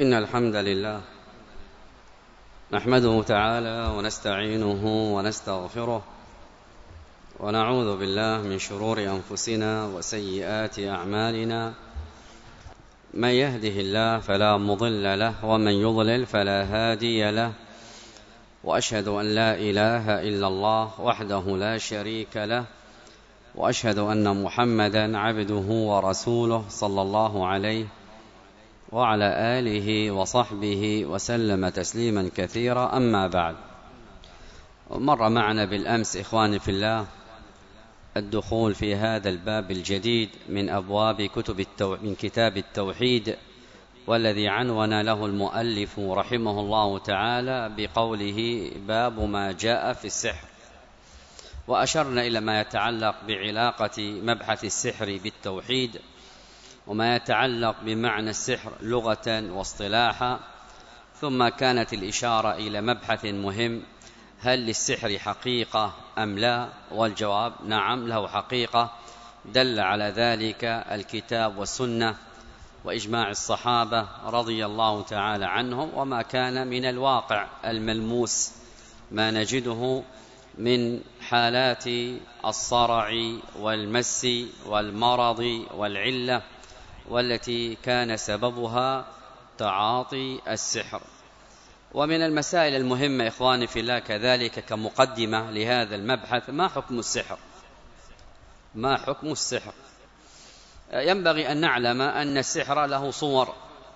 إن الحمد لله نحمده تعالى ونستعينه ونستغفره ونعوذ بالله من شرور أنفسنا وسيئات أعمالنا. من يهده الله فلا مضل له ومن يضلل فلا هادي له، وأشهد أن لا إله إلا الله وحده لا شريك له، وأشهد أن محمدا عبده ورسوله صلى الله عليه وعلى آله وصحبه وسلم تسليما كثيرا. أما بعد، مر معنا بالأمس إخواني في الله الدخول في هذا الباب الجديد من أبواب من كتاب التوحيد، والذي عنون له المؤلف رحمه الله تعالى بقوله باب ما جاء في السحر، وأشرنا إلى ما يتعلق بعلاقة مبحث السحر بالتوحيد، وما يتعلق بمعنى السحر لغة واصطلاحا. ثم كانت الإشارة إلى مبحث مهم: هل للسحر حقيقة أم لا؟ والجواب نعم، له حقيقة، دل على ذلك الكتاب والسنة وإجماع الصحابة رضي الله تعالى عنهم، وما كان من الواقع الملموس ما نجده من حالات الصرع والمس والمرض والعلة، والتي كان سببها تعاطي السحر. ومن المسائل المهمة إخواني في الله كذلك كمقدمة لهذا المبحث: ما حكم السحر؟ ما حكم السحر؟ ينبغي أن نعلم أن السحر له صور،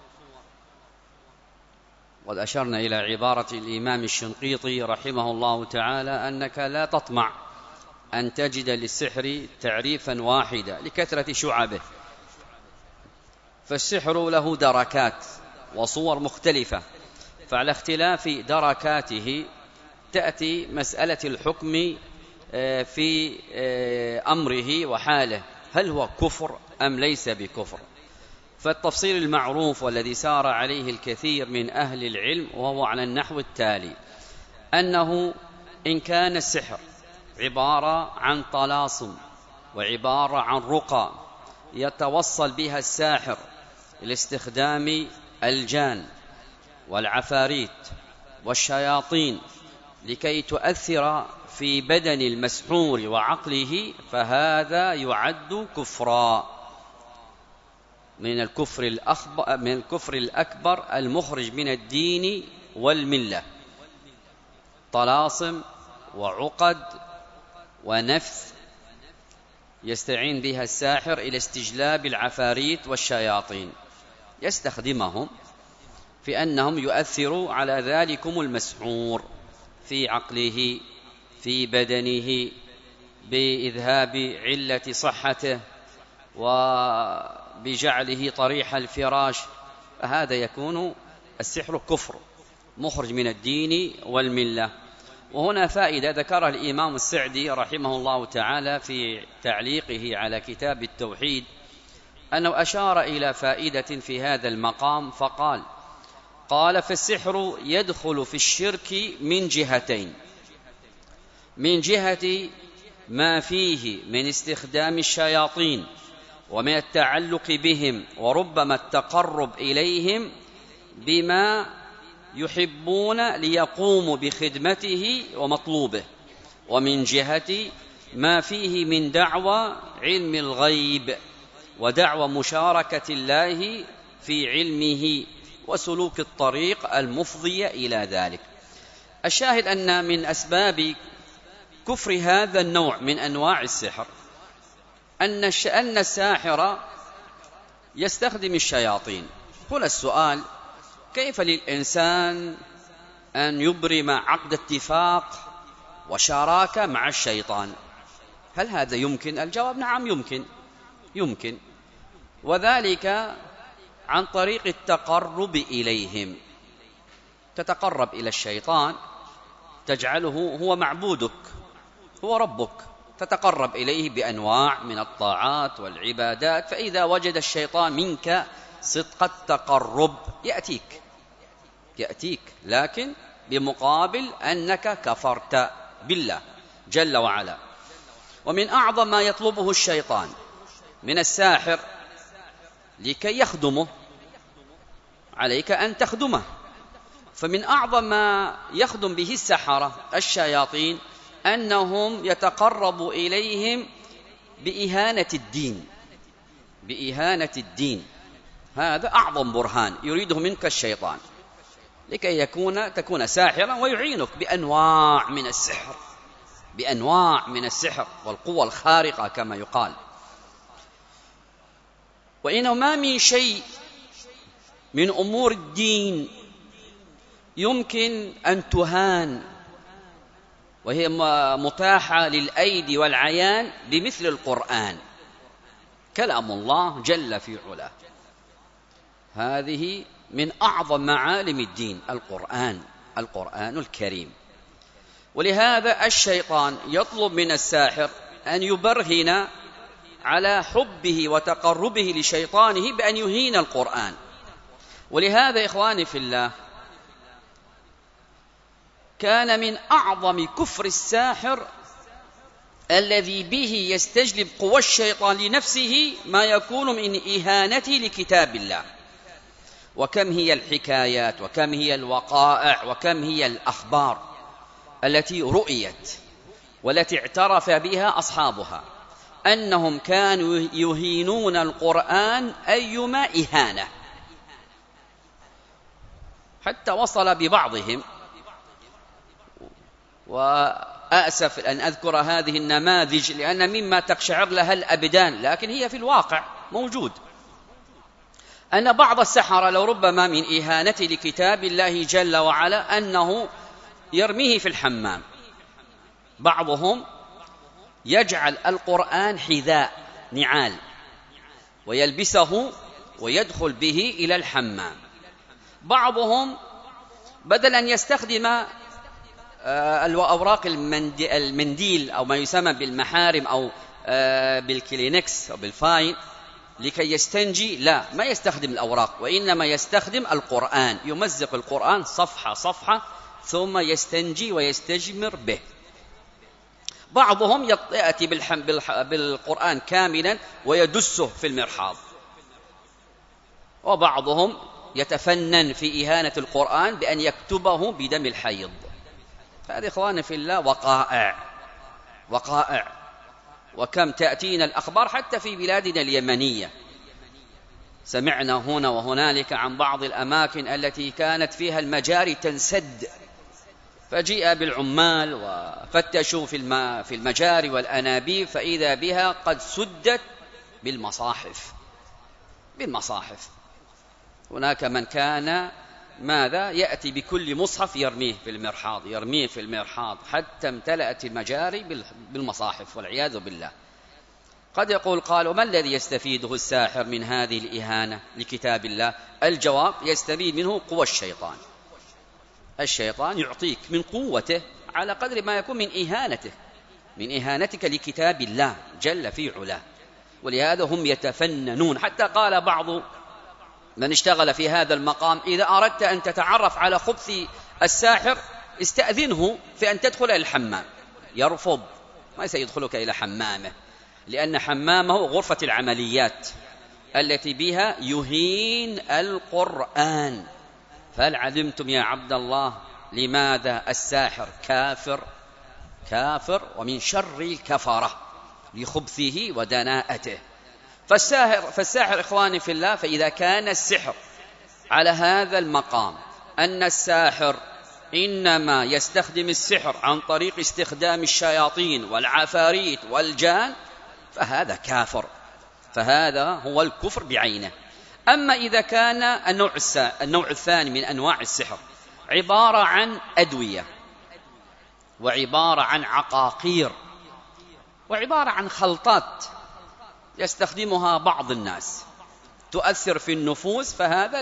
وقد أشرنا إلى عبارة الإمام الشنقيطي رحمه الله تعالى أنك لا تطمع أن تجد للسحر تعريفا واحدا لكثرة شعبه، فالسحر له دركات وصور مختلفة، فعلى اختلاف دركاته تأتي مسألة الحكم في أمره وحاله، هل هو كفر أم ليس بكفر؟ فالتفصيل المعروف والذي سار عليه الكثير من أهل العلم وهو على النحو التالي: أنه إن كان السحر عبارة عن طلاسم وعبارة عن رقى يتوصل بها الساحر لاستخدام الجان والعفاريت والشياطين لكي تؤثر في بدن المسحور وعقله، فهذا يعد كفرا من الكفر الأكبر المخرج من الدين والملة. طلاسم وعقد ونفث يستعين بها الساحر إلى استجلاب العفاريت والشياطين، يستخدمهم في أنهم يؤثروا على ذلكم المسحور في عقله في بدنه بإذهاب علة صحته وبجعله طريح الفراش، فهذا يكون السحر كفر مخرج من الدين والملة. وهنا فائدة ذكرها الإمام السعدي رحمه الله تعالى في تعليقه على كتاب التوحيد، أنه أشار إلى فائدة في هذا المقام فقال: فالسحر يدخل في الشرك من جهتين: من جهة ما فيه من استخدام الشياطين ومن التعلق بهم وربما التقرب إليهم بما يحبون ليقوموا بخدمته ومطلوبه، ومن جهة ما فيه من دعوى علم الغيب ودعوى مشاركة الله في علمه وسلوك الطريق المفضية إلى ذلك. الشاهد أن من أسباب كفر هذا النوع من أنواع السحر أن الساحر يستخدم الشياطين. هنا السؤال: كيف للإنسان أن يبرم عقد اتفاق وشراكة مع الشيطان؟ هل هذا يمكن؟ الجواب نعم، يمكن، وذلك عن طريق التقرب إليهم. تتقرب إلى الشيطان، تجعله هو معبودك، هو ربك، تتقرب إليه بأنواع من الطاعات والعبادات، فإذا وجد الشيطان منك صدق التقرب يأتيك، لكن بمقابل أنك كفرت بالله جل وعلا. ومن أعظم ما يطلبه الشيطان من الساحر لكي يخدمه عليك أن تخدمه. فمن أعظم ما يخدم به السحرة الشياطين أنهم يتقرب إليهم بإهانة الدين، بإهانة الدين. هذا أعظم برهان يريده منك الشيطان لكي تكون ساحرا ويعينك بأنواع من السحر، بأنواع من السحر والقوة الخارقة كما يقال. وإنه ما من شيء من أمور الدين يمكن أن تهان وهي متاحة للأيدي والعيان بمثل القرآن، كلام الله جل في علاه. هذه من أعظم معالم الدين، القرآن الكريم. ولهذا الشيطان يطلب من الساحر أن يبرهن على حبه وتقربه لشيطانه بأن يهين القرآن. ولهذا إخواني في الله كان من أعظم كفر الساحر الذي به يستجلب قوى الشيطان لنفسه ما يكون من إهانته لكتاب الله. وكم هي الحكايات وكم هي الوقائع وكم هي الأخبار التي رؤيت والتي اعترف بها أصحابها أنهم كانوا يهينون القرآن أيما إهانة، حتى وصل ببعضهم، وأسف أن أذكر هذه النماذج لأن مما تقشعر لها الأبدان، لكن هي في الواقع موجود، أن بعض السحرة لو ربما من إهانته لكتاب الله جل وعلا أنه يرميه في الحمام. بعضهم يجعل القرآن حذاء نعال ويلبسه ويدخل به إلى الحمام. بعضهم بدل أن يستخدم الأوراق المنديل أو ما يسمى بالمحارم أو بالكلينكس أو بالفاين لكي يستنجي، لا، ما يستخدم الأوراق وإنما يستخدم القرآن، يمزق القرآن صفحة صفحة ثم يستنجي ويستجمر به. بعضهم يأتي بالقرآن كاملا ويدسه في المرحاض، وبعضهم يتفنن في إهانة القرآن بأن يكتبه بدم الحيض. هذه إخواني في الله وقائع، وكم تأتينا الأخبار حتى في بلادنا اليمنية. سمعنا هنا وهنالك عن بعض الأماكن التي كانت فيها المجاري تنسد، فجيء بالعمال وفتشوا في المجاري والأنابيب فإذا بها قد سدت بالمصاحف. هناك من كان ماذا يأتي بكل مصحف يرميه في المرحاض حتى امتلأت المجاري بالمصاحف والعياذ بالله. قد يقول قالوا ما الذي يستفيده الساحر من هذه الإهانة لكتاب الله؟ الجواب يستفيد منه قوى الشيطان. الشيطان يعطيك من قوته على قدر ما يكون من إهانتك لكتاب الله جل في علاه. ولهذا هم يتفننون، حتى قال بعض من اشتغل في هذا المقام إذا أردت أن تتعرف على خبث الساحر استأذنه في أن تدخل إلى الحمام. يرفض، ما سيدخلك إلى حمامه، لأن حمامه غرفة العمليات التي بها يهين القرآن. فهل علمتم يا عبد الله لماذا الساحر كافر ومن شر الكفرة لخبثه ودناءته؟ فالساحر إخواني في الله، فإذا كان السحر على هذا المقام أن الساحر إنما يستخدم السحر عن طريق استخدام الشياطين والعفاريت والجان فهذا كافر، فهذا هو الكفر بعينه. أما إذا كان النوع الثاني من أنواع السحر عبارة عن أدوية وعبارة عن عقاقير وعبارة عن خلطات يستخدمها بعض الناس تؤثر في النفوس، فهذا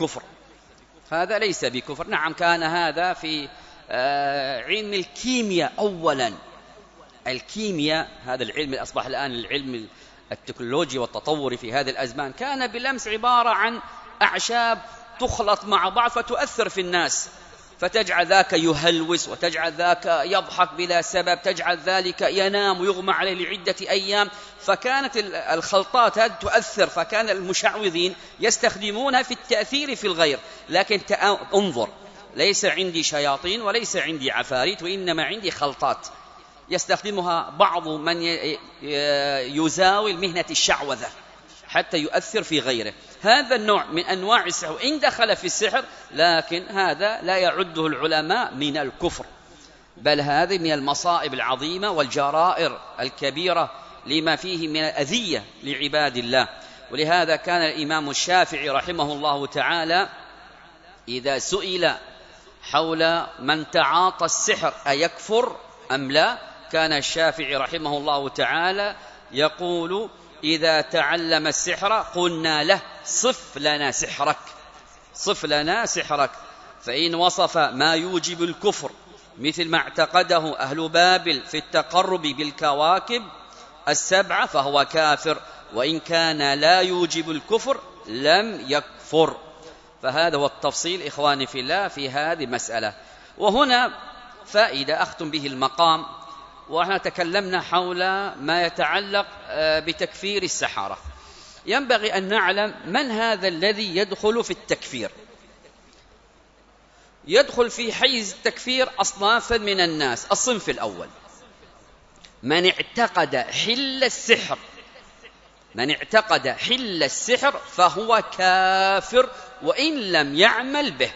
ليس بكفر. نعم، كان هذا في علم الكيمياء أولا. الكيمياء هذا العلم أصبح الآن العلم التكنولوجي والتطور في هذه الأزمان، كان بالأمس عبارة عن أعشاب تخلط مع بعض فتؤثر في الناس، فتجعل ذاك يهلوس، وتجعل ذاك يضحك بلا سبب، تجعل ذلك ينام ويغمى عليه لعدة أيام. فكانت الخلطات هذه تؤثر، فكان المشعوذين يستخدمونها في التأثير في الغير. لكن انظر، ليس عندي شياطين وليس عندي عفاريت، وإنما عندي خلطات يستخدمها بعض من يزاول مهنة الشعوذة حتى يؤثر في غيره. هذا النوع من أنواع السحر إن دخل في السحر، لكن هذا لا يعده العلماء من الكفر، بل هذه من المصائب العظيمة والجرائر الكبيرة لما فيه من الأذية لعباد الله. ولهذا كان الإمام الشافعي رحمه الله تعالى إذا سئل حول من تعاطى السحر أيكفر أم لا، كان الشافعي رحمه الله تعالى يقول: إذا تعلم السحر قلنا له صف لنا سحرك، صف لنا سحرك، فإن وصف ما يوجب الكفر مثل ما اعتقده أهل بابل في التقرب بالكواكب السبعة فهو كافر، وإن كان لا يوجب الكفر لم يكفر. فهذا هو التفصيل إخواني في الله في هذه المسألة. وهنا فائدة أختم به المقام، وإحنا تكلمنا حول ما يتعلق بتكفير السحرة. ينبغي أن نعلم من هذا الذي يدخل في التكفير. يدخل في حيز التكفير أصنافا من الناس. الصنف الأول من اعتقد حل السحر، من اعتقد حل السحر فهو كافر وإن لم يعمل به.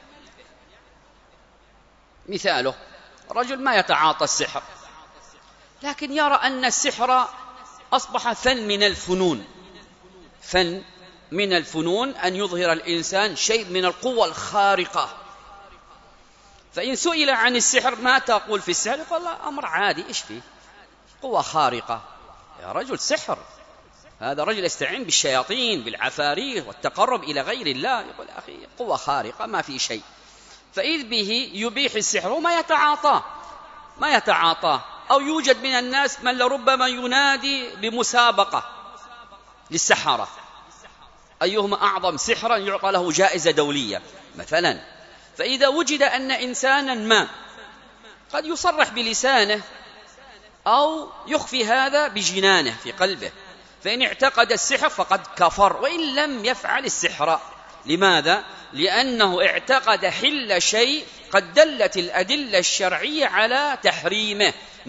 مثاله رجل ما يتعاطى السحر، لكن يرى أن السحر أصبح فن من الفنون، فن من الفنون أن يظهر الإنسان شيء من القوة الخارقة. فإن سئل عن السحر ما تقول في السحر؟ يقول الله أمر عادي، إيش فيه؟ قوة خارقة. يا رجل سحر، هذا رجل يستعين بالشياطين بالعفاريت والتقرب إلى غير الله. يقول أخي قوة خارقة ما في شيء. فإذ به يبيح السحر وما يتعاطاه، ما يتعاطاه. أو يوجد من الناس من لربما ينادي بمسابقة للسحرة، أيهما أعظم سحرا يعطى له جائزة دولية مثلا. فإذا وجد أن إنسانا ما قد يصرح بلسانه أو يخفي هذا بجنانه في قلبه، فإن اعتقد السحر فقد كفر وإن لم يفعل السحر. لماذا؟ لأنه اعتقد حل شيء قد دلت الأدلة الشرعية على تحريمه،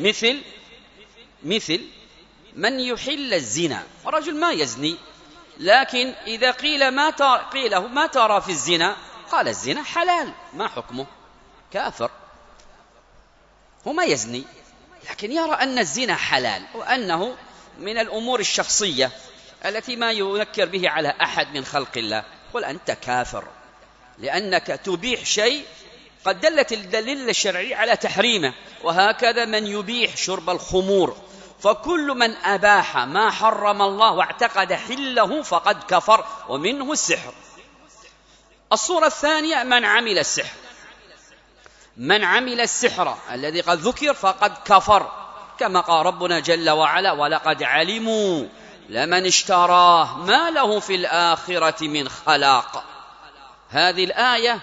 مثل من يحل الزنا، ورجل ما يزني، لكن إذا قيل ما ترى في الزنا؟ قال الزنا حلال، ما حكمه؟ كافر. هو ما يزني لكن يرى أن الزنا حلال وأنه من الأمور الشخصية التي ما ينكر به على أحد من خلق الله. قل أنت كافر لأنك تبيح شيء قد دلت الدليل الشرعي على تحريمه. وهكذا من يبيح شرب الخمور، فكل من أباح ما حرم الله واعتقد حله فقد كفر، ومنه السحر. الصورة الثانية من عمل السحر، من عمل السحر الذي قد ذكر فقد كفر، كما قال ربنا جل وعلا: ولقد علموا لمن اشتراه ما له في الآخرة من خلاق. هذه الآية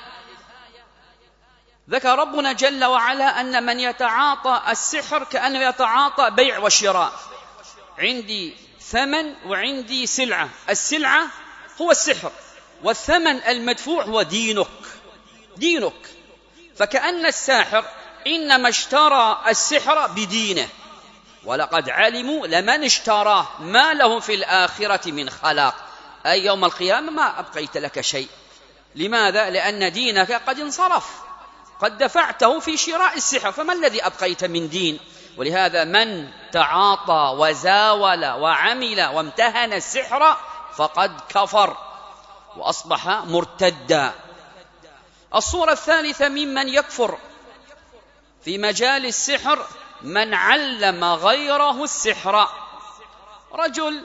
ذكر ربنا جل وعلا أن من يتعاطى السحر كأنه يتعاطى بيع وشراء، عندي ثمن وعندي سلعة، السلعة هو السحر والثمن المدفوع هو دينك. فكأن الساحر إنما اشترى السحر بدينه. ولقد علموا لمن اشتراه ما له في الآخرة من خلاق، أي يوم القيامة ما أبقيت لك شيء. لماذا؟ لأن دينك قد انصرف، قد دفعته في شراء السحر، فما الذي أبقيت من دين؟ ولهذا من تعاطى وزاول وعمل وامتهن السحر فقد كفر وأصبح مرتدا. الصورة الثالثة ممن يكفر في مجال السحر من علم غيره السحر. رجل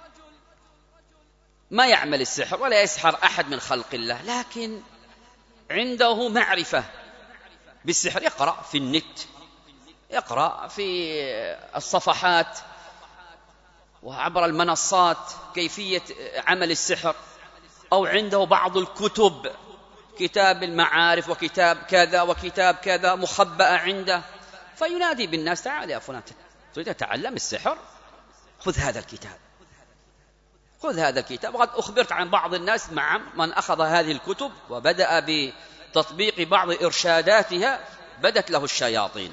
ما يعمل السحر ولا يسحر أحد من خلق الله، لكن عنده معرفة بالسحر، يقرأ في النت، يقرأ في الصفحات وعبر المنصات كيفية عمل السحر، أو عنده بعض الكتب كتاب المعارف وكتاب كذا وكتاب كذا مخبأ عنده، فينادي بالناس: تعال يا فلان، تريد تتعلم السحر؟ خذ هذا الكتاب، خذ هذا الكتاب. وقد أخبرت عن بعض الناس مع من أخذ هذه الكتب وبدأ بتطبيق بعض إرشاداتها بدت له الشياطين،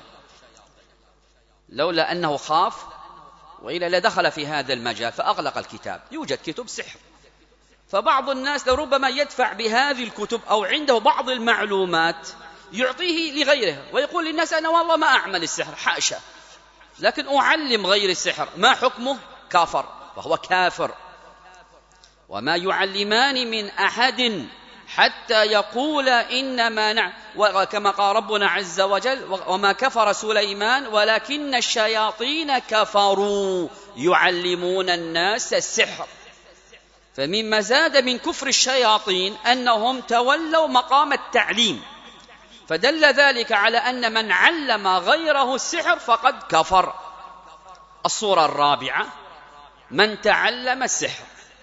لولا أنه خاف وإلا لدخل في هذا المجال فأغلق الكتاب. يوجد كتب سحر، فبعض الناس لربما يدفع بهذه الكتب أو عنده بعض المعلومات يعطيه لغيره ويقول للناس: أنا والله ما أعمل السحر، حاشا، لكن أعلم غير السحر. ما حكمه؟ كافر، وهو كافر. وما يعلمان من أحد حتى يقول إنما وكما قال ربنا عز وجل: وما كفر سليمان ولكن الشياطين كفروا يعلمون الناس السحر. فمما زاد من كفر الشياطين أنهم تولوا مقام التعليم، فدل ذلك على أن من علم غيره السحر فقد كفر. الصورة الرابعة: من تعلم السحر.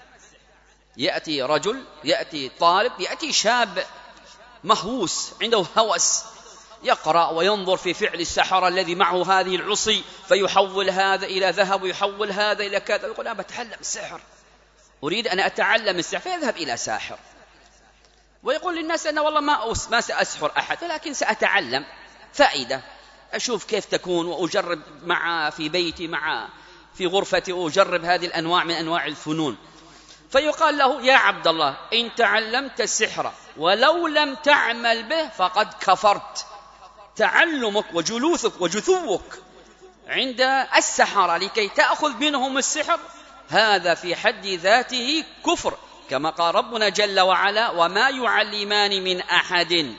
يأتي رجل، يأتي طالب، يأتي شاب مهووس عنده هوس، يقرأ وينظر في فعل السحرة الذي معه هذه العصي، فيحول هذا إلى ذهب ويحول هذا إلى كذا، يقول: أنا بتعلم السحر، أريد أن أتعلم السحر. فيذهب إلى ساحر ويقول للناس: أنا والله ما سأسحر أحد، ولكن سأتعلم فائدة، أشوف كيف تكون وأجرب في بيتي في غرفتي، وأجرب هذه الأنواع من أنواع الفنون. فيقال له: يا عبد الله، إن تعلمت السحر ولو لم تعمل به فقد كفرت. تعلمك وجلوسك وجثوك عند السحرة لكي تأخذ منهم السحر هذا في حد ذاته كفر، كما قال ربنا جل وعلا: وما يعلمان من أحد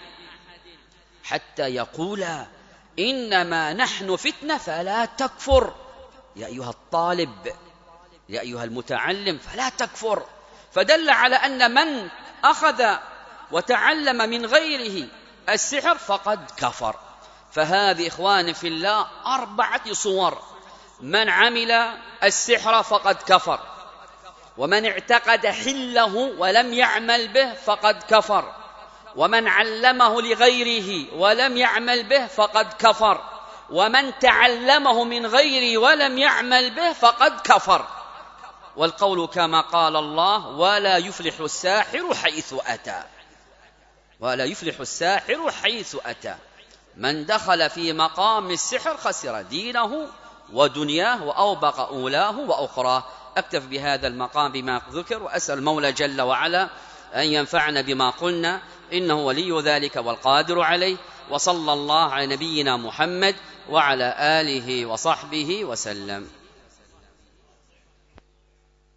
حتى يقولا إنما نحن فتنة فلا تكفر. يا أيها الطالب، يا أيها المتعلم، فلا تكفر. فدل على أن من أخذ وتعلم من غيره السحر فقد كفر. فهذه إخوان في الله 4 صور: من عمل السحر فقد كفر، ومن اعتقد حله ولم يعمل به فقد كفر، ومن علمه لغيره ولم يعمل به فقد كفر، ومن تعلمه من غيره ولم يعمل به فقد كفر. والقول كما قال الله: ولا يفلح الساحر حيث أتى. ولا يفلح الساحر حيث أتى. من دخل في مقام السحر خسر دينه ودنياه وأوبق أولاه وأخراه. أكتف بهذا المقام بما ذكر، وأسأل المولى جل وعلا أن ينفعنا بما قلنا، إنه ولي ذلك والقادر عليه. وصلى الله على نبينا محمد وعلى آله وصحبه وسلم.